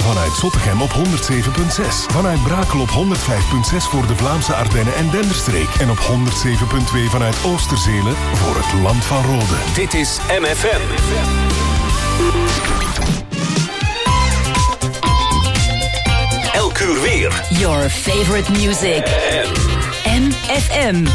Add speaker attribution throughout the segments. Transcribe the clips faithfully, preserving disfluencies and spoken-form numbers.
Speaker 1: Vanuit Zottegem op honderd zeven komma zes. Vanuit Brakel op honderd vijf komma zes voor de Vlaamse Ardennen en Denderstreek. En op honderd zeven komma twee vanuit Oosterzele voor het Land van Rode.
Speaker 2: Dit is M F M. Elk uur weer.
Speaker 3: Your favorite music. M F M.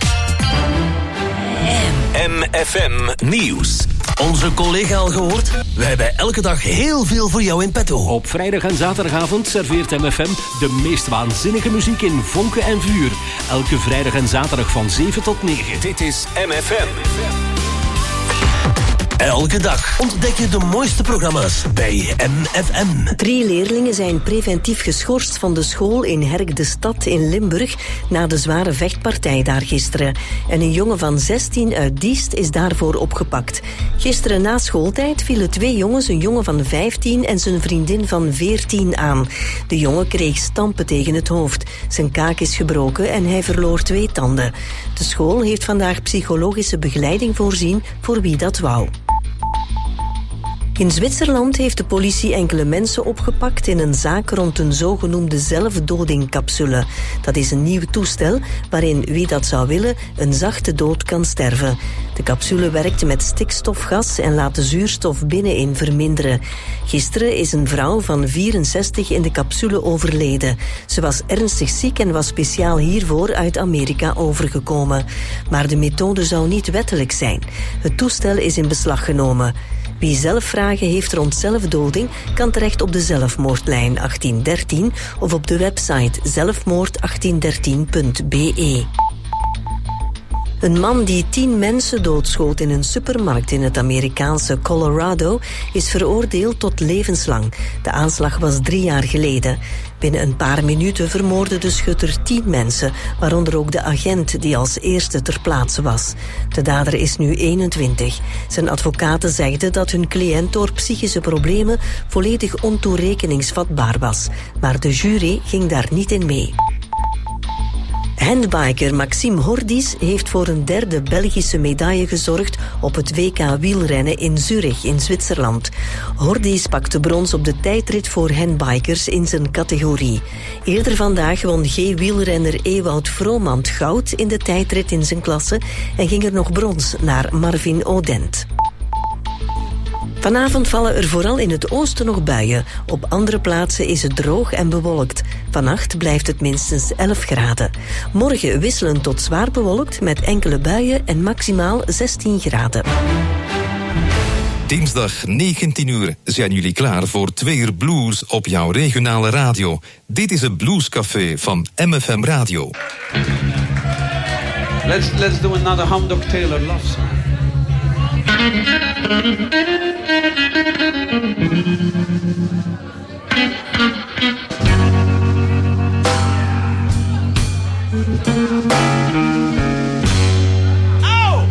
Speaker 2: M F M Nieuws.
Speaker 4: Onze collega al gehoord? Wij hebben elke dag heel veel voor jou in petto.
Speaker 5: Op vrijdag en zaterdagavond serveert M F M de meest waanzinnige muziek in vonken en vuur. Elke vrijdag en zaterdag van zeven tot negen.
Speaker 2: Dit is M F M.
Speaker 4: Elke dag ontdek je de mooiste programma's bij M F M.
Speaker 6: Drie leerlingen zijn preventief geschorst van de school in Herk de Stad in Limburg na de zware vechtpartij daar gisteren. En een jongen van zestien uit Diest is daarvoor opgepakt. Gisteren na schooltijd vielen twee jongens, een jongen van vijftien en zijn vriendin van veertien aan. De jongen kreeg stampen tegen het hoofd. Zijn kaak is gebroken en hij verloor twee tanden. De school heeft vandaag psychologische begeleiding voorzien voor wie dat wou. In Zwitserland heeft de politie enkele mensen opgepakt in een zaak rond een zogenoemde zelfdodingcapsule. Dat is een nieuw toestel waarin wie dat zou willen een zachte dood kan sterven. De capsule werkt met stikstofgas en laat de zuurstof binnenin verminderen. Gisteren is een vrouw van vierenzestig in de capsule overleden. Ze was ernstig ziek en was speciaal hiervoor uit Amerika overgekomen. Maar de methode zou niet wettelijk zijn. Het toestel is in beslag genomen. Wie zelf vragen heeft rond zelfdoding kan terecht op de zelfmoordlijn achttien dertien of op de website zelfmoord achttien dertien punt b e. Een man die tien mensen doodschoot in een supermarkt in het Amerikaanse Colorado is veroordeeld tot levenslang. De aanslag was drie jaar geleden. Binnen een paar minuten vermoordde de schutter tien mensen, waaronder ook de agent die als eerste ter plaatse was. De dader is nu eenentwintig. Zijn advocaten zeiden dat hun cliënt door psychische problemen volledig ontoerekeningsvatbaar was. Maar de jury ging daar niet in mee. Handbiker Maxime Hordis heeft voor een derde Belgische medaille gezorgd op het W K wielrennen in Zurich in Zwitserland. Hordis pakte brons op de tijdrit voor handbikers in zijn categorie. Eerder vandaag won G-wielrenner Ewout Vromand goud in de tijdrit in zijn klasse en ging er nog brons naar Marvin Odent. Vanavond vallen er vooral in het oosten nog buien. Op andere plaatsen is het droog en bewolkt. Vannacht blijft het minstens elf graden. Morgen wisselend tot zwaar bewolkt met enkele buien en maximaal zestien graden.
Speaker 7: Dinsdag negentien uur zijn jullie klaar voor twee uur blues op jouw regionale radio. Dit is het Bluescafé van M F M Radio.
Speaker 8: Let's, let's do another Hamdok Taylor love song. Oh!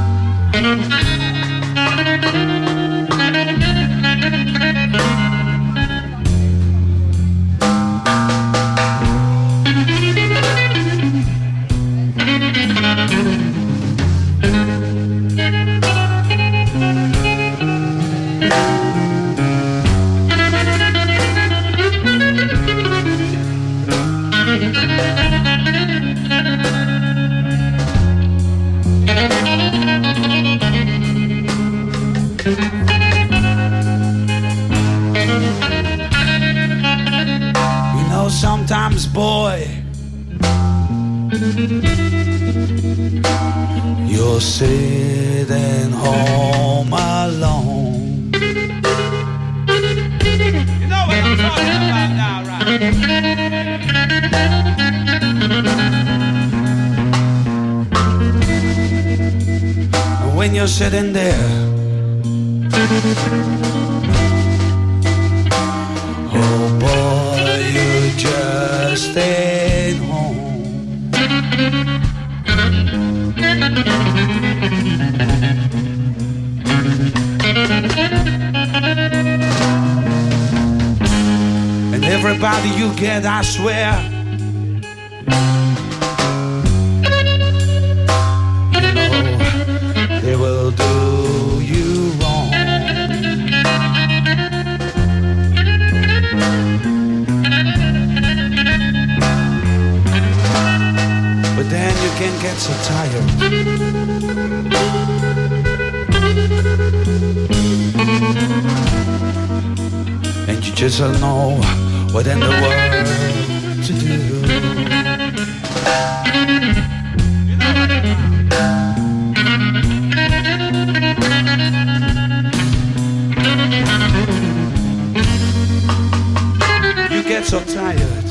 Speaker 8: You know, sometimes, boy, you're sitting home alone. You know what I'm talking about now, right? When you're sitting there, oh boy, you just stayed home. And everybody you get, I swear, they will do you wrong. get so tired. And you just don't know what in the world to do. You get so tired,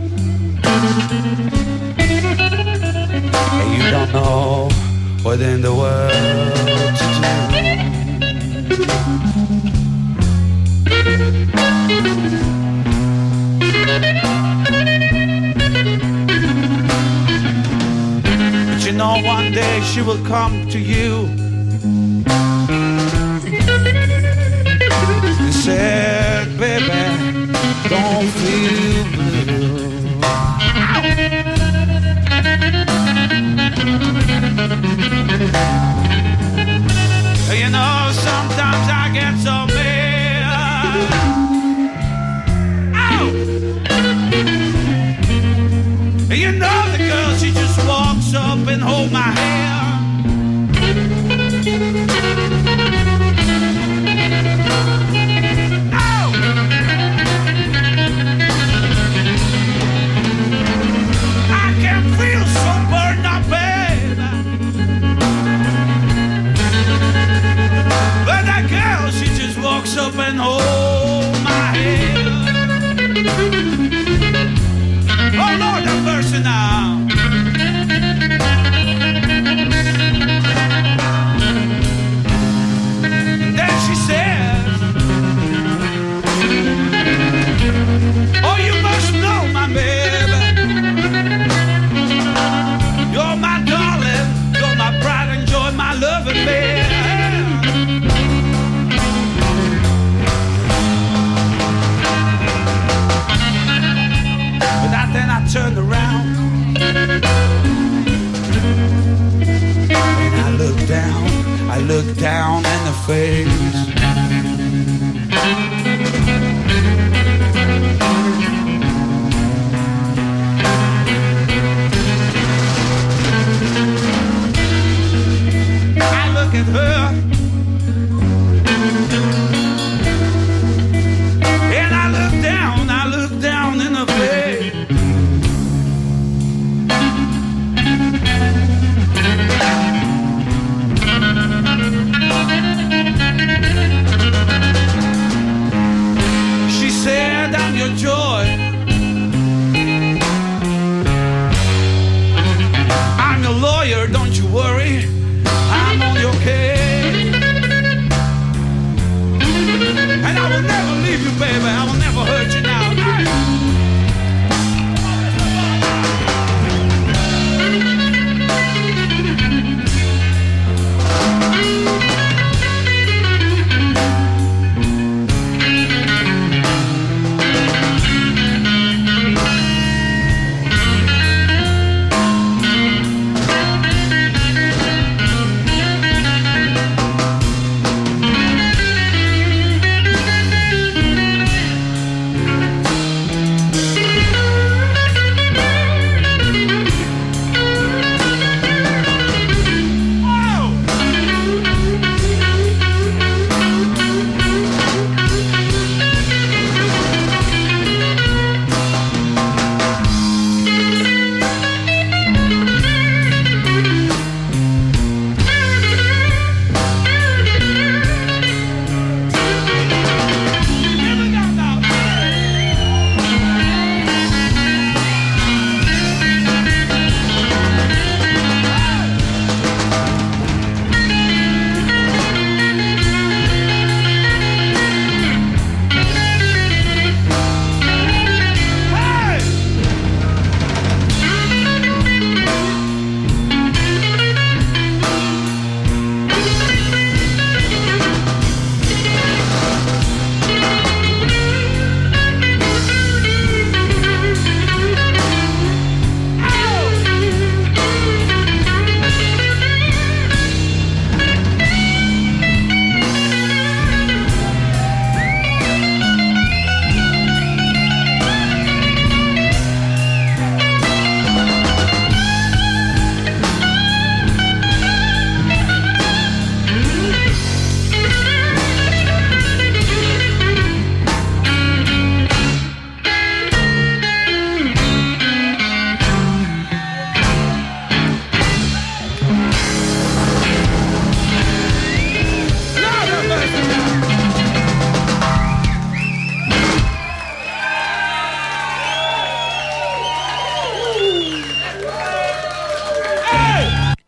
Speaker 8: and you don't know what in the world to do. But you know one day she will come to you and say, baby, don't feel blue. You know, sometimes I get so mad. Ow! You know the girl, she just walks up and hold my hand. Ow! I can feel so burned up, baby. But that girl, she just walks up and hold my hand. Oh Lord, have mercy now. And then she says, oh, you must know, my baby, you're my darling, you're my pride and joy, my loving baby. Then I turned around and I looked down, I looked down in the face. I look at her and I look down, I look down in the face.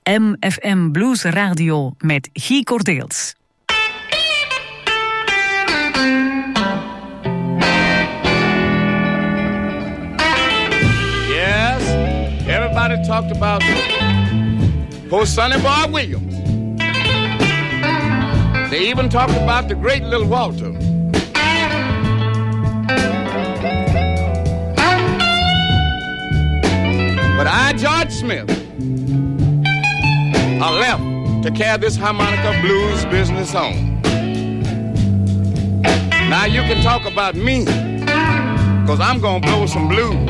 Speaker 9: M F M Blues Radio met Guy Cordeels.
Speaker 10: Yes, everybody talked about poor Sonny Boy Williams. They even talked about the great Little Walter. But I, George Smith, I left to carry this harmonica blues business on. Now you can talk about me, cause I'm gonna blow some blues.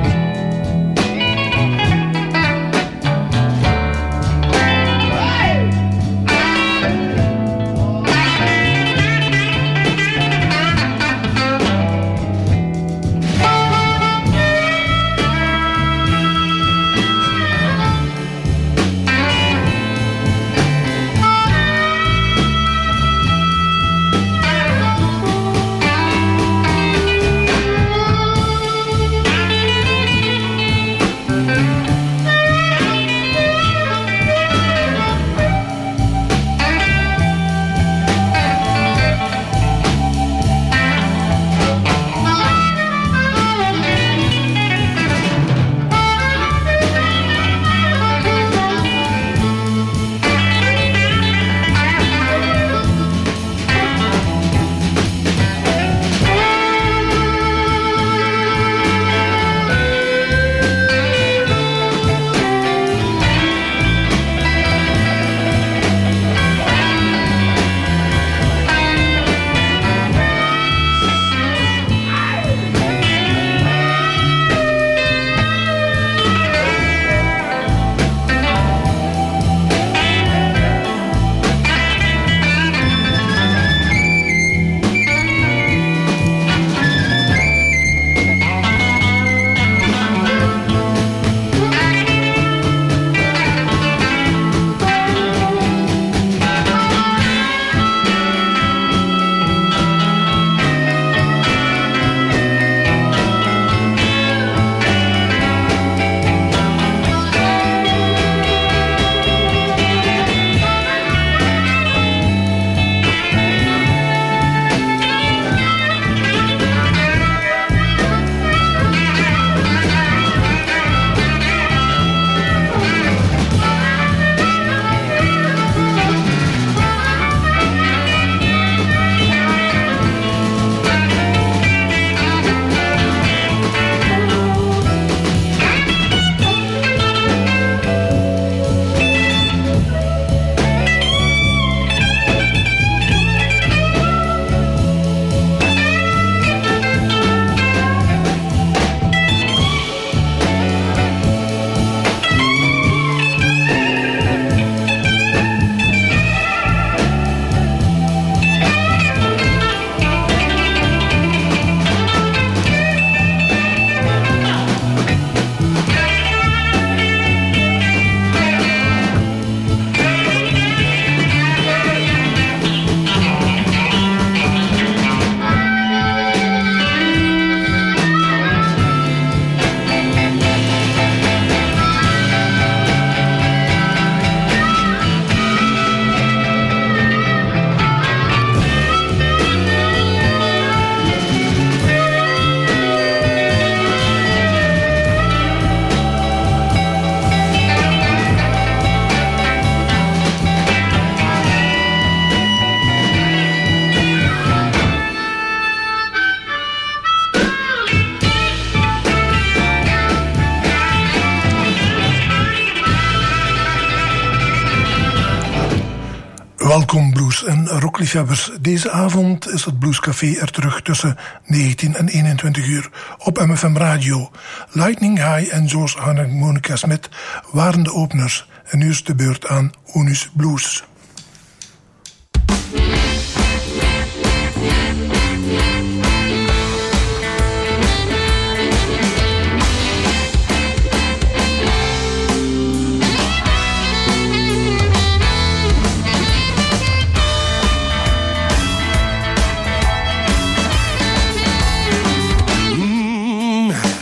Speaker 11: Welkom blues- en rockliefhebbers. Deze avond is het Bluescafé er terug tussen negentien en eenentwintig uur op M F M Radio. Lightning High en George Harmonica Smith waren de openers. En nu is de beurt aan Onus Blues.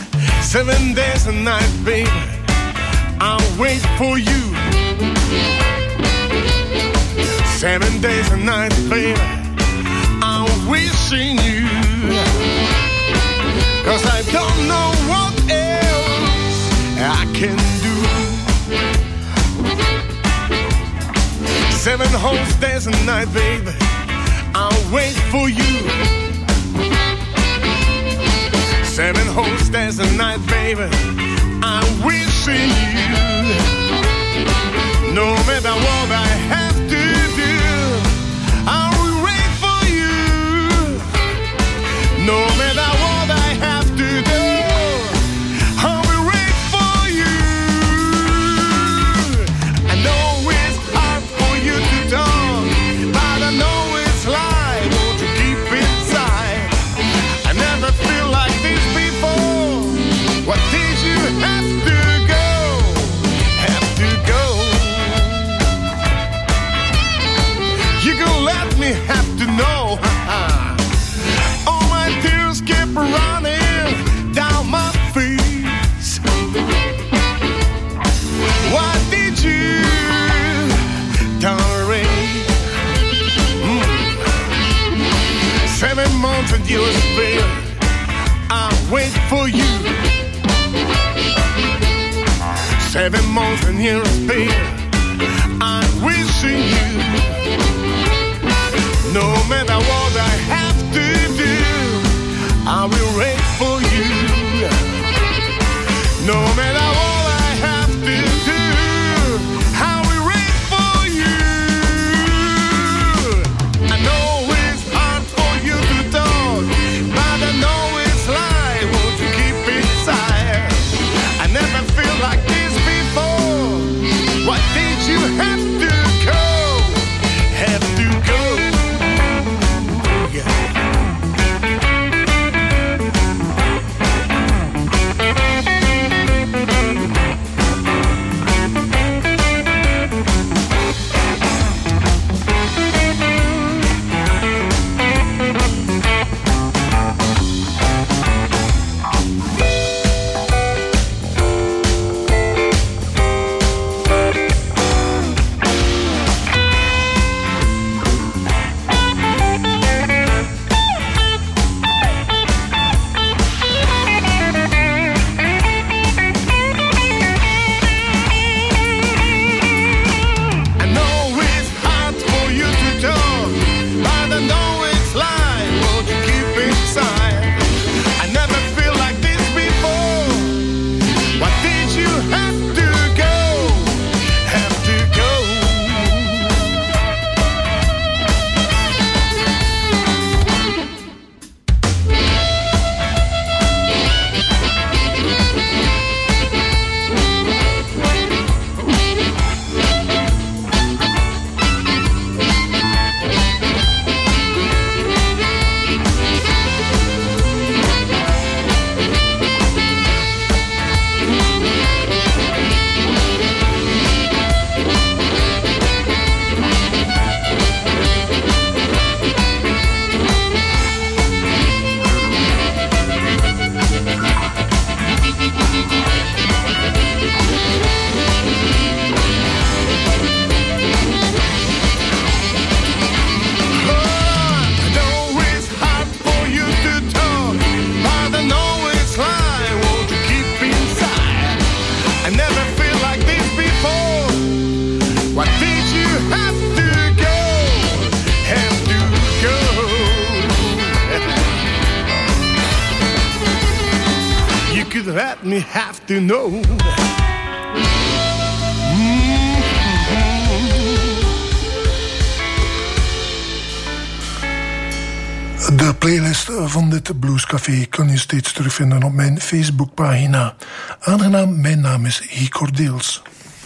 Speaker 12: Seven days a night, baby, I'll wait for you. Seven days and nights, baby, I'm wishing you. Cause I don't know what else I can do. Seven whole days and nights, baby, I'll wait for you. Seven whole days and nights, baby, I'm wishing you. No matter what I have to do, I will wait for you. No matter what I have to do, I will wait for you. I know it's hard for you to talk, but I know it's life. Won't you keep it inside? I never feel like this before. What did you have to go? Have to go? You gonna let me have to know. All my tears keep running down my face. Why did you tolerate? Mm. Seven months and you spent, I'll wait for you. Seven months and you spent, I'm wishing you. No matter what I have to do, I will wait for you. No matter what I have to do, I will wait for you. I know it's hard for you to talk, but I know it's life. Won't you keep it inside? I never feel like this before. What did you have to go? Have to go? Let me have to know. Mm-hmm.
Speaker 11: De playlist van dit Bluescafé kun je steeds terugvinden op mijn Facebookpagina. Aangenaam, mijn naam is Guy Cordeels.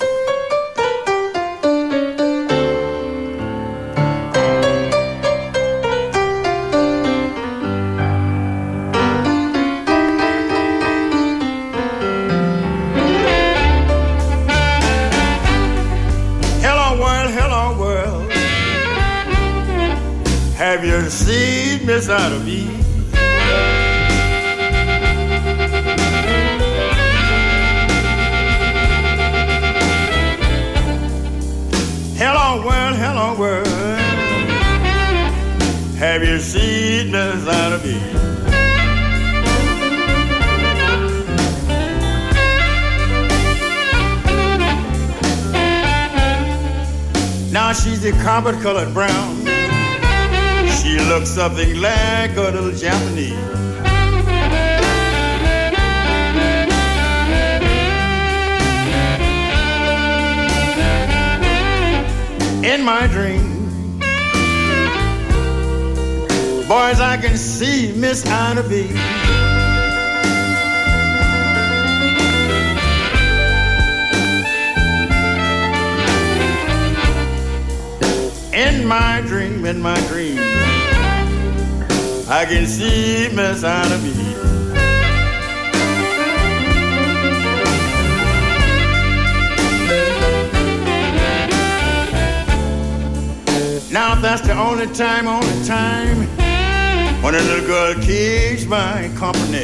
Speaker 13: Have you seen Miss Ida B? Hello world, hello world. you seen Miss Ida B? Now she's a carpet-colored brown. She looks something like a little Japanese. In my dream, boys, I can see Miss Ida B. In my dream, in my dream, I can see Miss Ida B. Now that's the only time, only time when a little girl keeps my company.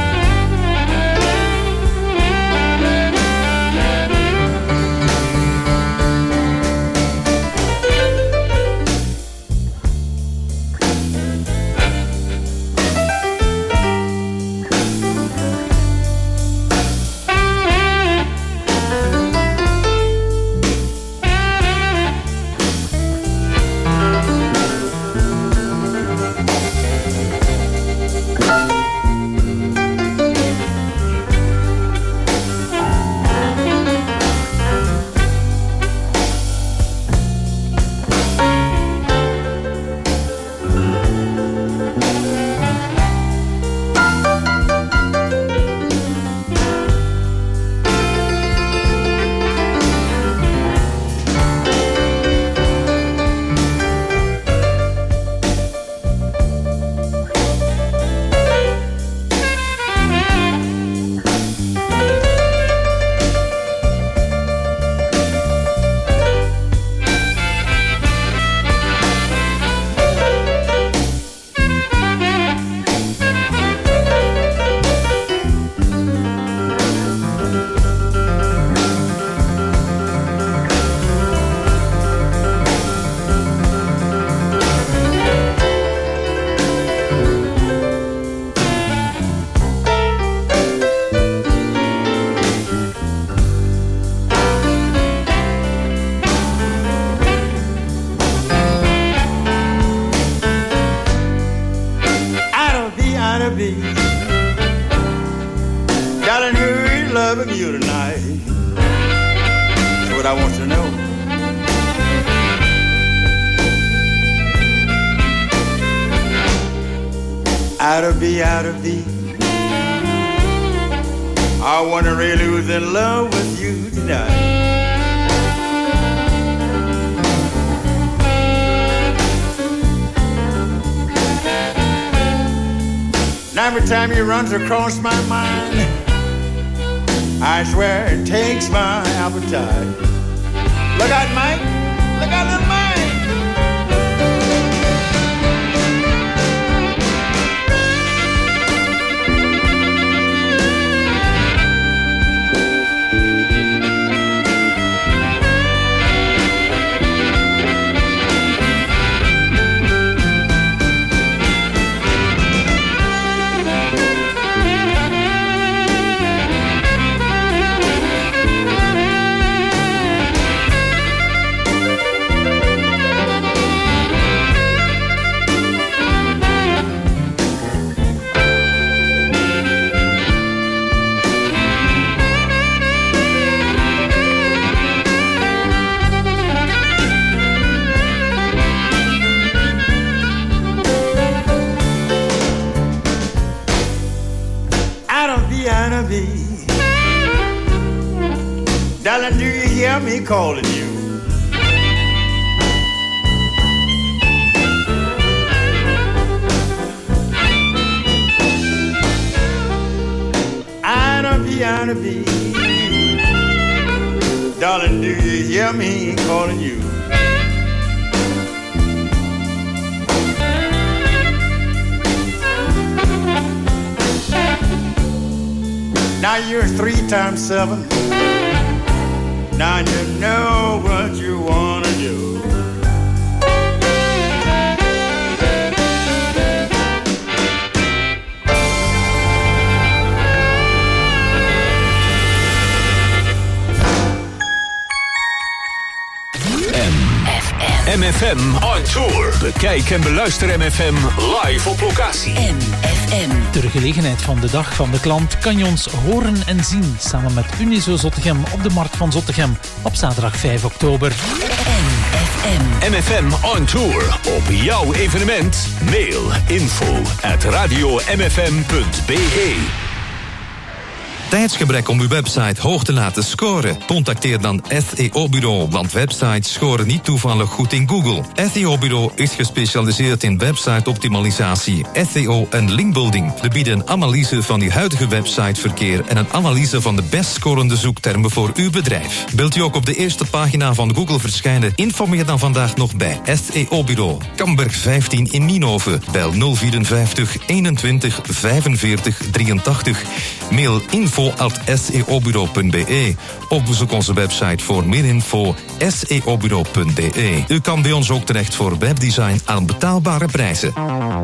Speaker 13: Darling, who's loving you tonight? That's what I want to know. Ida B, Ida B, I wonder really who's in love with you tonight. Now every time he runs across my mind, I swear it takes my appetite. Look out, Mike. Look out, little Mike. Darling, do you hear me calling you? Ida B, Ida B, darling, do you hear me calling you? Now you're three times seven. Now you know what you wanna do.
Speaker 2: M F M on tour. Bekijk en beluister M F M live op locatie.
Speaker 3: M F M.
Speaker 14: Ter gelegenheid van de dag van de klant kan je ons horen en zien samen met Unizo Zottegem op de Markt van Zottegem op zaterdag vijf oktober.
Speaker 3: M F M.
Speaker 2: M F M on tour. Op jouw evenement. Mail info at radio m f m punt b e.
Speaker 7: Tijdsgebrek om uw website hoog te laten scoren? Contacteer dan S E O-bureau, want websites scoren niet toevallig goed in Google. S E O-bureau is gespecialiseerd in website-optimalisatie, S E O en linkbuilding. We bieden een analyse van uw huidige websiteverkeer en een analyse van de best scorende zoektermen voor uw bedrijf. Wilt u ook op de eerste pagina van Google verschijnen? Informeer dan vandaag nog bij S E O-bureau. Kamberg vijftien in Nienhoven. Bel nul vierenvijftig eenentwintig vijfenveertig drieëntachtig. Mail info at s e o bureau punt b e of bezoek onze website voor meer info s e o bureau punt b e. U kan bij ons ook terecht voor webdesign aan betaalbare prijzen.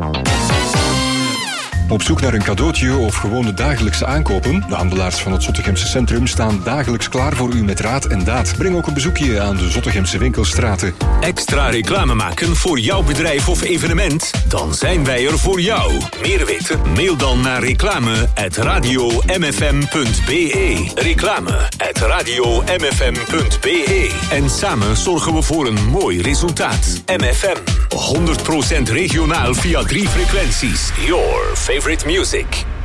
Speaker 15: Op zoek naar een cadeautje of gewone dagelijkse aankopen? De handelaars van het Zottegemse centrum staan dagelijks klaar voor u met raad en daad. Breng ook een bezoekje aan de Zottegemse winkelstraten.
Speaker 2: Extra reclame maken voor jouw bedrijf of evenement? Dan zijn wij er voor jou. Meer weten? Mail dan naar reclame at radio m f m punt b e. Reclame at radio m f m punt b e. En samen zorgen we voor een mooi resultaat. M F M. honderd procent regionaal via drie frequenties. Your favorite music.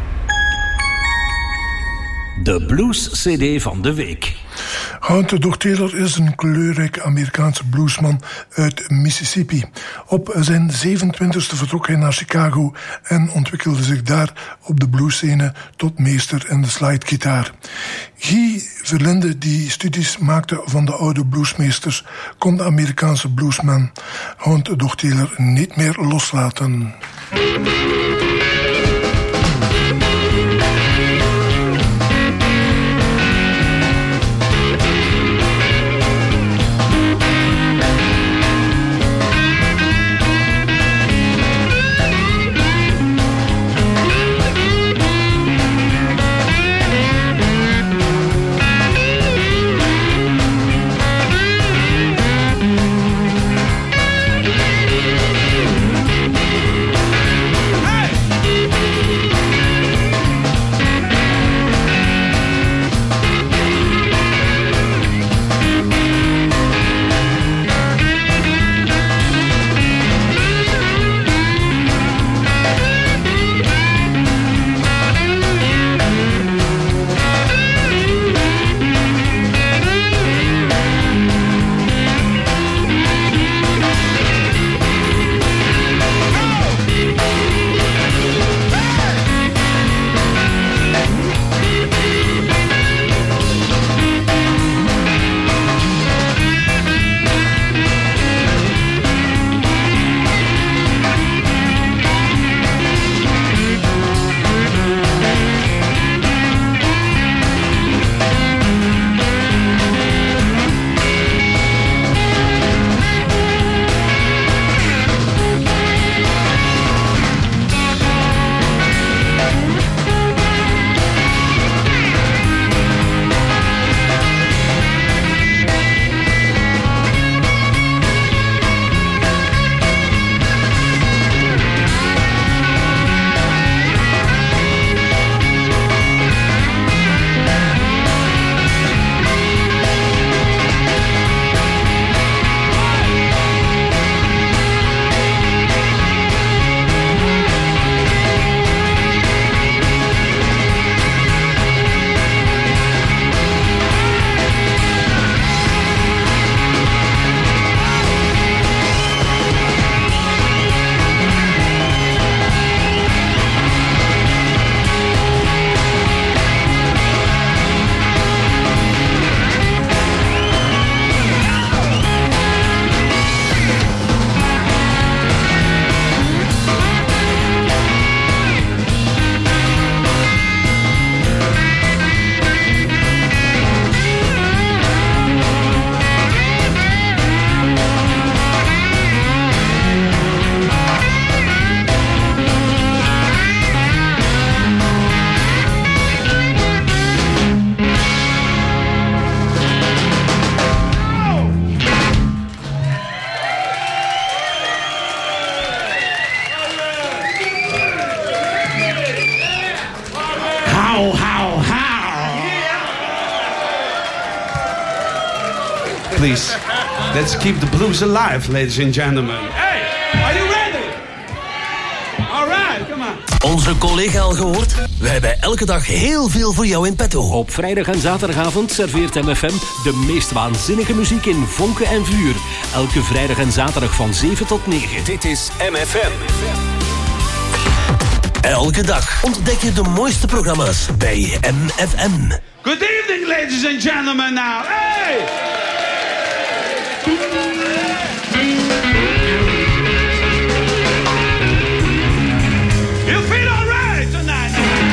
Speaker 5: De Blues C D van de week.
Speaker 11: Hunter Doug Taylor is een kleurrijke Amerikaanse bluesman uit Mississippi. Op zijn zevenentwintigste vertrok hij naar Chicago en ontwikkelde zich daar op de bluesscene tot meester in de slidegitaar. Guy Verlinde, die studies maakte van de oude bluesmeesters, kon de Amerikaanse bluesman Hunter Doug Taylor niet meer loslaten.
Speaker 12: Hey!
Speaker 8: please. Let's keep the blues alive, ladies and gentlemen. Hey, are you ready? All right, come on.
Speaker 4: Onze collega al gehoord? We hebben elke dag heel veel voor jou in petto.
Speaker 5: Op vrijdag en zaterdagavond serveert M F M de meest waanzinnige muziek in vonken en vuur. Elke vrijdag en zaterdag van zeven tot negen.
Speaker 2: Dit is M F M.
Speaker 4: Elke dag ontdek je de mooiste programma's bij M F M.
Speaker 8: Good evening, ladies and gentlemen, now. Hey! You feel all right tonight?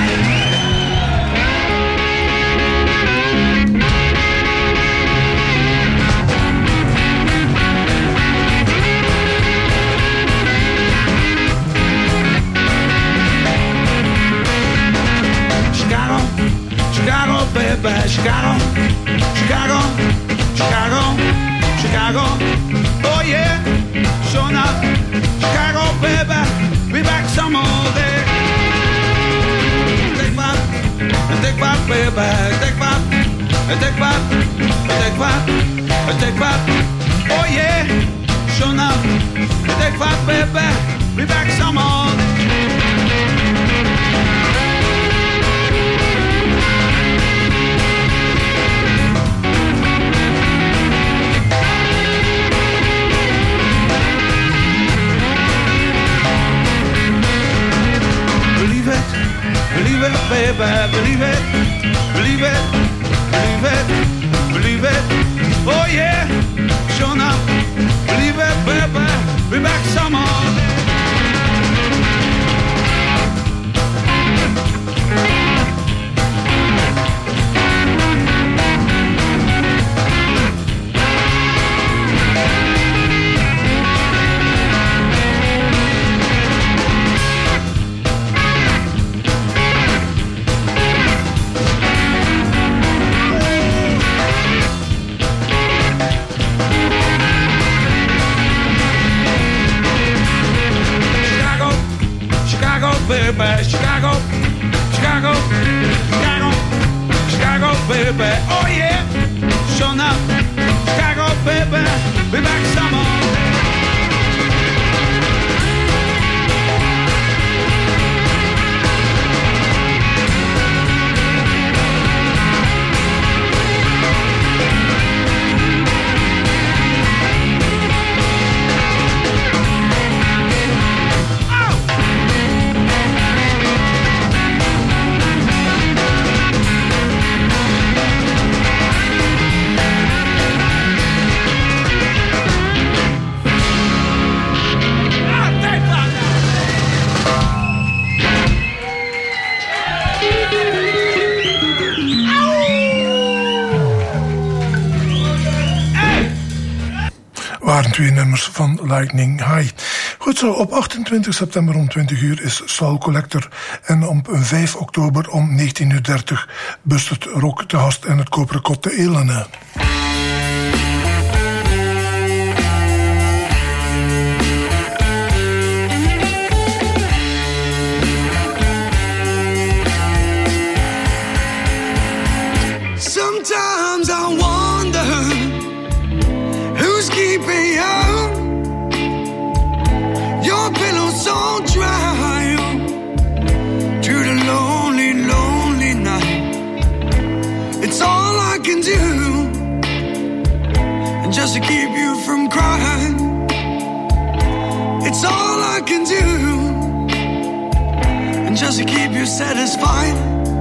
Speaker 8: Chicago, Chicago, baby, Chicago, Chicago, Chicago, Chicago. Oh yeah, sure enough, Chicago, baby, be back some more day. Take five, take five, baby, take five, take five, take five, take five. Oh yeah, sure enough, take five, baby, be back some more day. Believe it, baby, believe it, believe it, believe it, believe it. Oh yeah, sure enough, believe it, baby, be back some more day. Baby, Chicago, Chicago, Chicago, Chicago, baby. Oh yeah, sure enough, Chicago, baby, be back some more.
Speaker 11: Waren twee nummers van Lightning High. Goed zo, op achtentwintig september om twintig uur is Soul Collector. En op vijf oktober om negentien uur dertig Busted Rock te gast in het Koperen Kot te Elene.
Speaker 16: Sometimes I wonder who's keeping you. Your pillow's so dry through the lonely, lonely night. It's all I can do just to keep you from crying. It's all I can do just to keep you satisfied.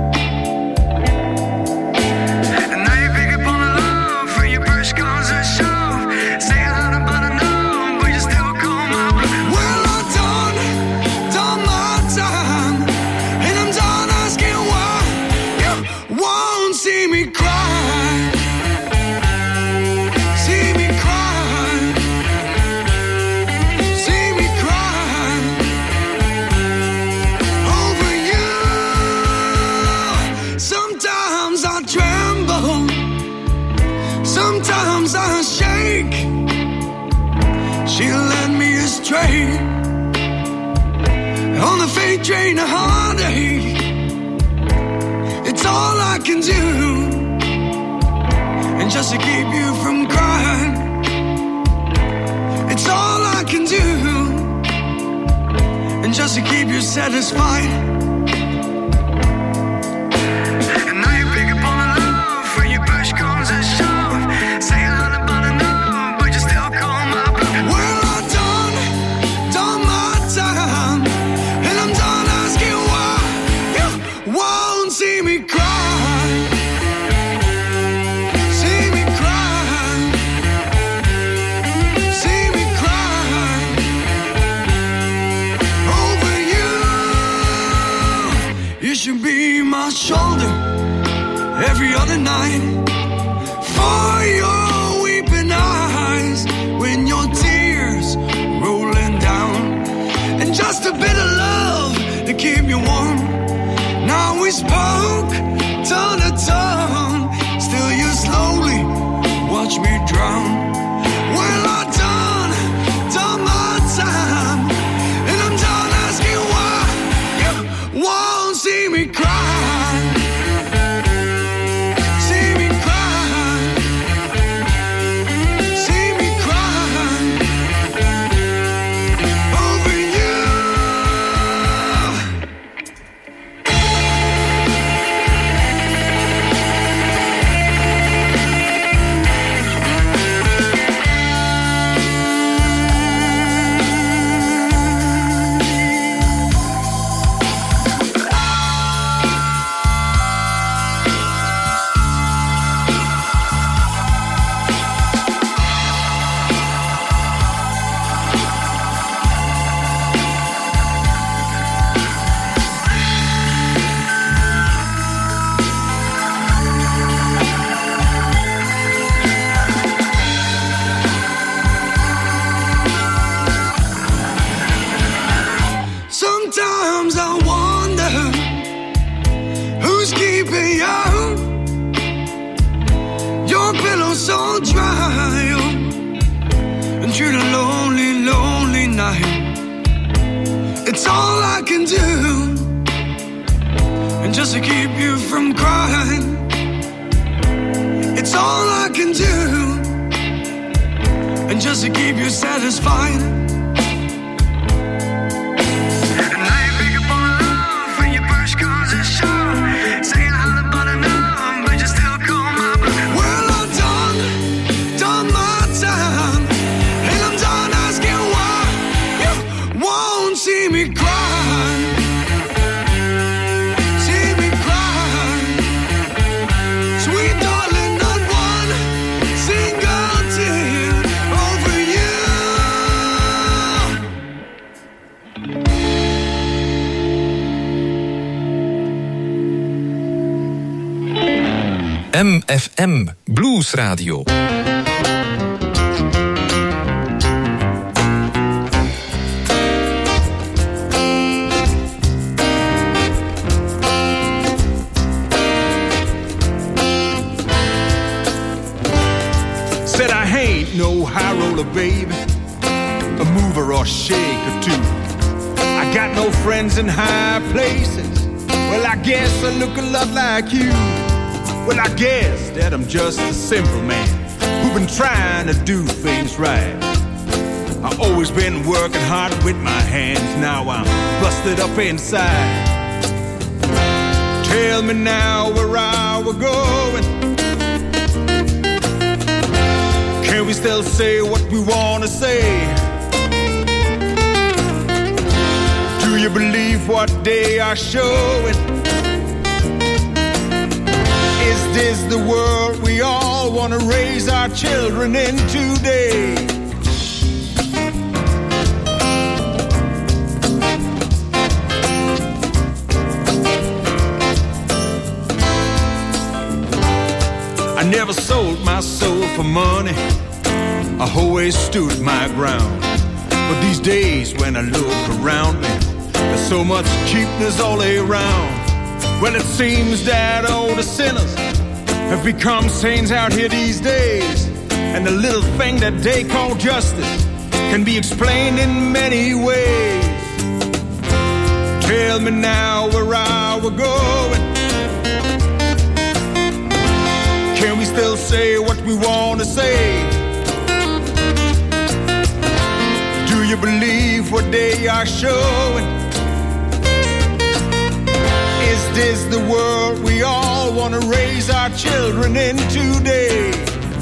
Speaker 16: On the freight train of heartache, it's all I can do, and and just to keep you from crying. It's all I can do, and just to keep you satisfied. And now you pick up on the love when your push comes and shove. Say a lot about enough, but you still call my bluff. Well, I've done, done my time, and I'm done asking why you won't see me cry. See me cry. See me cry over you. You should be my shoulder every other night for your weeping eyes when your tears rolling down, and just a bit of love to keep you warm. Now we spoke tongue to tongue, still you slowly watch me drown. Well, I've done, done my time, and I'm done asking why you won't see me cry. See me cry. See me cry over you. Sometimes I wonder who's keeping you. Your pillow's so dry, oh, and through the lonely, lonely night, it's all I can do, and just to keep you from crying. It's all I can do, and just to keep you satisfied. Say a lot about enough, but you still call my bluff. Well, I've done, done my time, and I'm done asking why you won't see me cry. See me cry. Sweet darling, not one single tear over you.
Speaker 7: M F M Blues Radio.
Speaker 8: Said I ain't no high roller, baby, a mover or shaker too. I got no friends in high places. Well, I guess I look a lot like you. Well, I guess that I'm just a simple man who've been trying to do things right. I've always been working hard with my hands. Now I'm busted up inside. Tell me now where are we going? Can we still say what we want to say? Do you believe what they are showing? Is this the world we all want to raise our children in today? I never sold my soul for money. I always stood my ground. But these days when I look around me, there's so much cheapness all around. Well, it seems that all the sinners have become saints out here these days. And the little thing that they call justice can be explained in many ways. Tell me now, where are we going? Can we still
Speaker 13: say what we want to say? Do you believe what they are showing? Is this the world we all want to raise our children in today?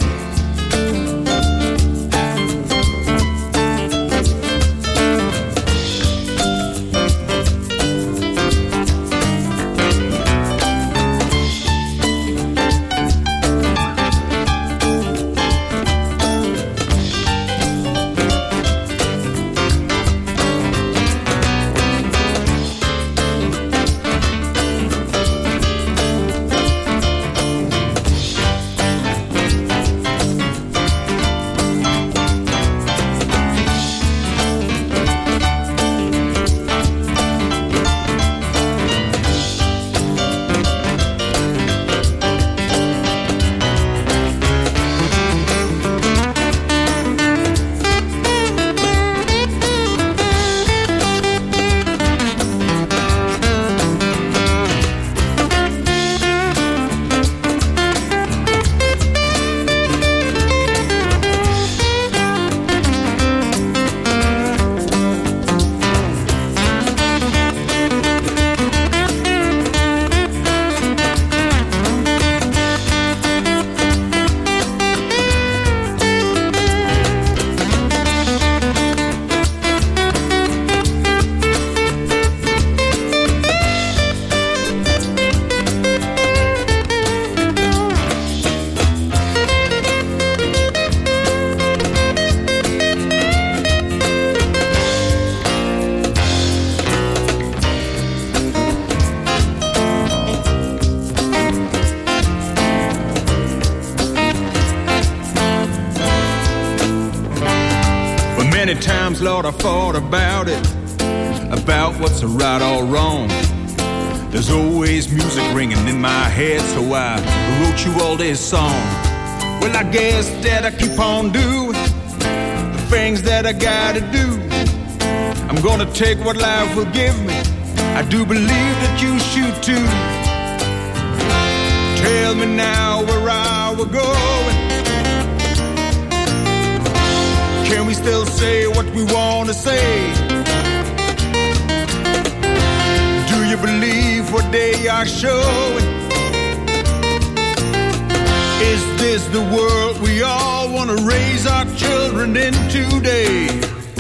Speaker 13: Many times, Lord, I thought about it, about what's right or wrong. There's always music ringing in my head, so I wrote you all this song. Well, I guess that I keep on doing the things that I gotta do. I'm gonna take what life will give me. I do believe that you should too. Tell me now where I will go. Can we still say what we want to say? Do you believe what they are showing? Is this the world we all want to raise our children in today?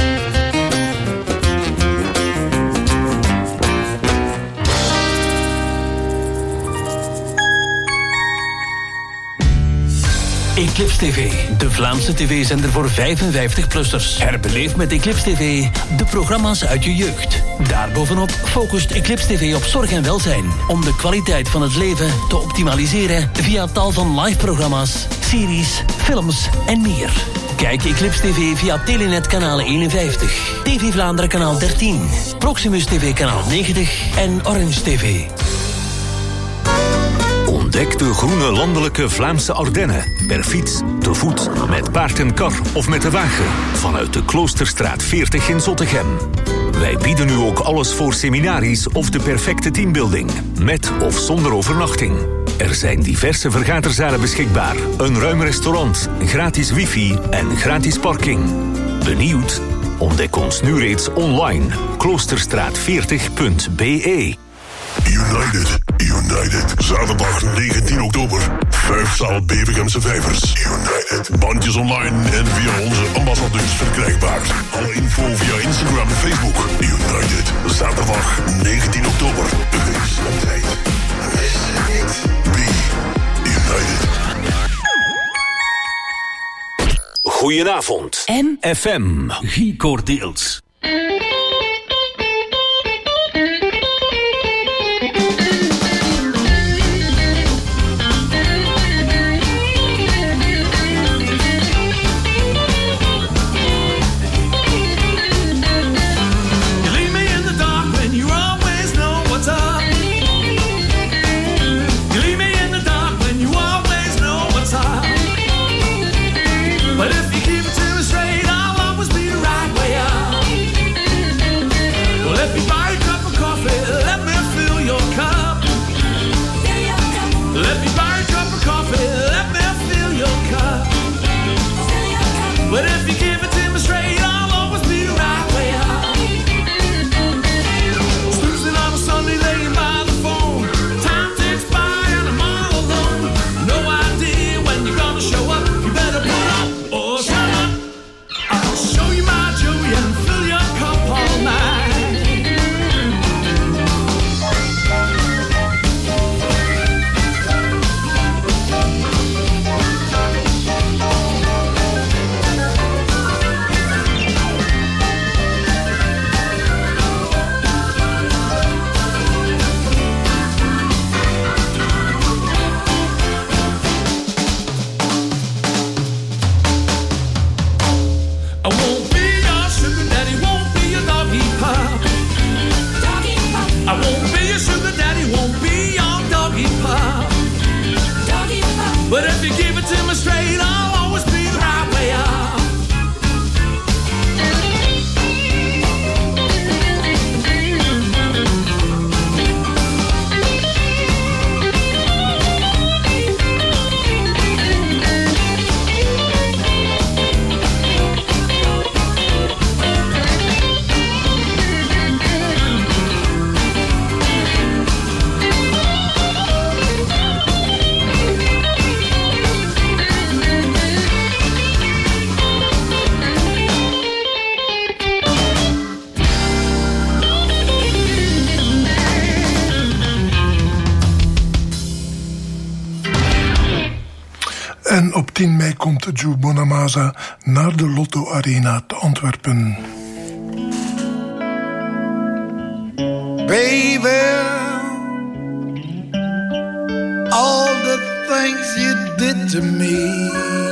Speaker 4: Eclipse T V, de Vlaamse tv-zender voor vijfenvijftig-plussers. Herbeleef met Eclipse T V de programma's uit je jeugd. Daarbovenop focust Eclipse T V op zorg en welzijn, om de kwaliteit van het leven te optimaliseren via tal van live-programma's, series, films en meer. Kijk Eclipse T V via Telenet kanaal eenenvijftig, T V Vlaanderen kanaal dertien, Proximus T V kanaal negentig en Orange T V.
Speaker 2: Ontdek de groene landelijke Vlaamse Ardennen. Per fiets, te voet, met paard en kar of met de wagen. Vanuit de Kloosterstraat veertig in Zottegem. Wij bieden nu ook alles voor seminaries of de perfecte teambuilding. Met of zonder overnachting. Er zijn diverse vergaderzalen beschikbaar. Een ruim restaurant, gratis wifi en gratis parking. Benieuwd? Ontdek ons nu reeds online. kloosterstraat veertig punt b e.
Speaker 17: United, United. Zaterdag negentien oktober. Vijfzaal Bevegemse Vijvers. United. Bandjes online en via onze ambassadeurs verkrijgbaar. Alle info via Instagram en Facebook. United. Zaterdag negentien oktober. Wees en tijd. Wees niet. Be United.
Speaker 2: Goedenavond.
Speaker 3: M.
Speaker 2: F M.
Speaker 5: Guy Cordeels.
Speaker 16: But if you keep it to me straight, I'll always be right way up.
Speaker 11: En op tien mei komt Joe Bonamassa naar de Lotto Arena te Antwerpen.
Speaker 16: Baby, all the things you did to me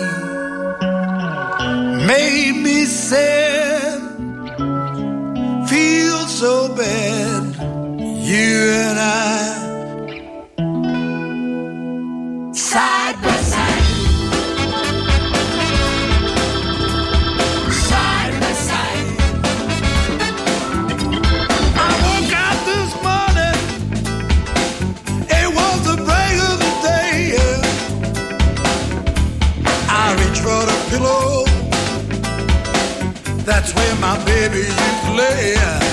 Speaker 16: made me sad, feel so bad. You and I, side by side, side by side. I woke up this morning, it was the break of the day. Yeah. I reached for the pillow, that's where my baby used to lay.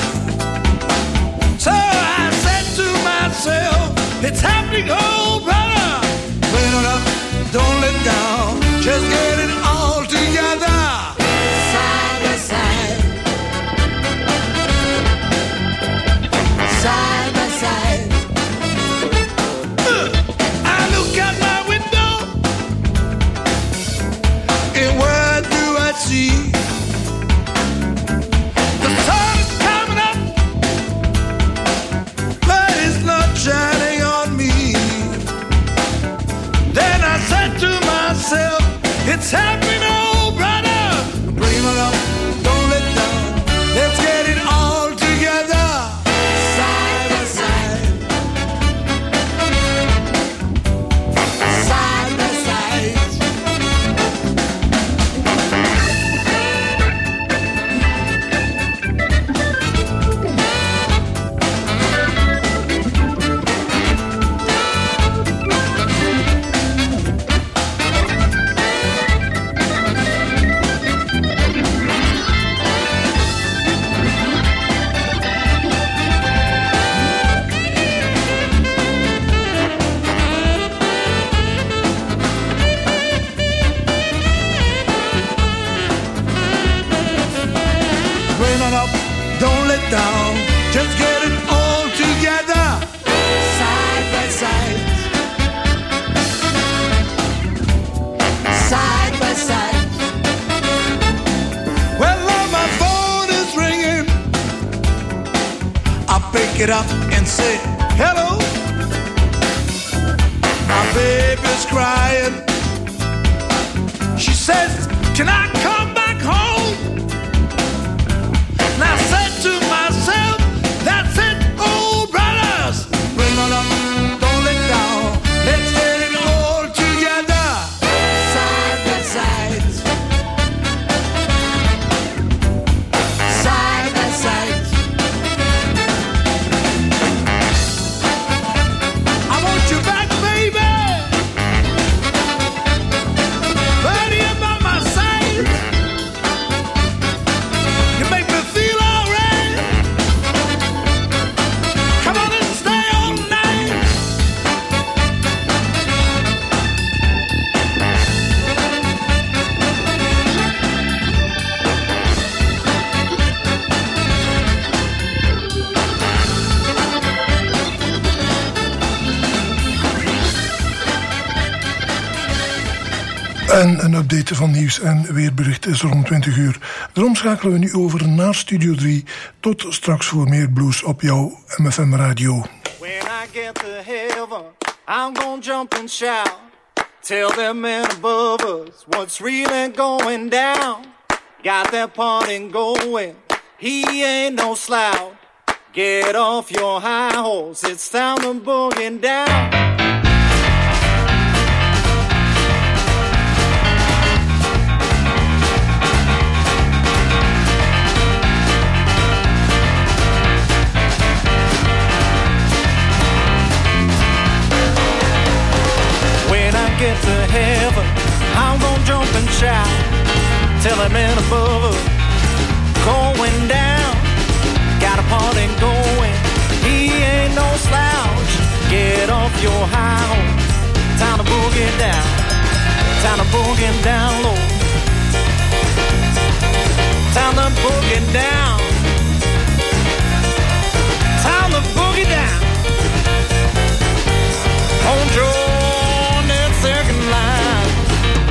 Speaker 16: So I said to myself, it's happening, oh brother. Wait on up, don't let down, just get it all together. Side by side, side by side. Uh, I look out my window, and what do I see? Shining on me. Then I said to myself, it's happening, oh brother. Bring it up, don't let down, let's get it all together. Side by side, side by side. Don't let down, just get it all together. Side by side, side by side. Well, now my phone is ringing, I pick it up and say, hello. My baby's crying, she says, can I come back home? And I said to myself, that's it, oh brothers. Bring on up, don't let down, let's get it all together. Side by side, side by side. I want you back, baby. Buddy, you're by my side. You make me feel alright. Come on and stay all night.
Speaker 11: En een update van nieuws en weerbericht is rond twintig uur. Daarom schakelen we nu over naar Studio drie. Tot straks voor meer blues op jouw M F M radio.
Speaker 18: When I get to heaven, I'm gonna jump and shout. Tell them men above us what's really going down. Got that party going, he ain't no slouch. Get off your high horse, it's time to boogie down. Get to heaven, I'm gonna jump and shout. Tell them men above us, going down. Got a party going, he ain't no slouch. Get off your high horse, time to boogie down. Time to boogie down low. Time to boogie down. Time to boogie down. On Joe second line.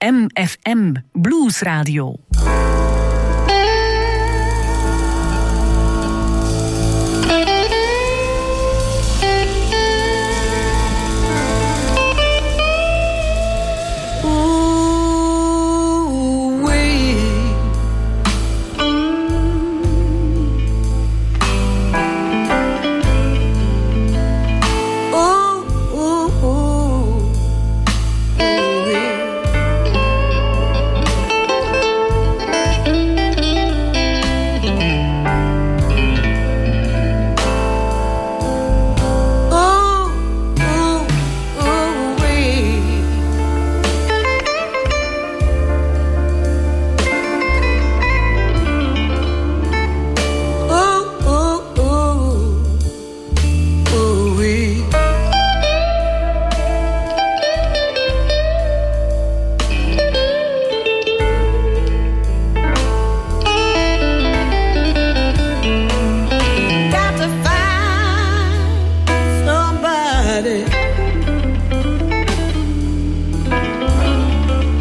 Speaker 9: M F M Blues Radio.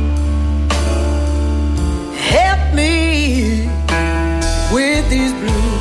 Speaker 16: Help me with these blues.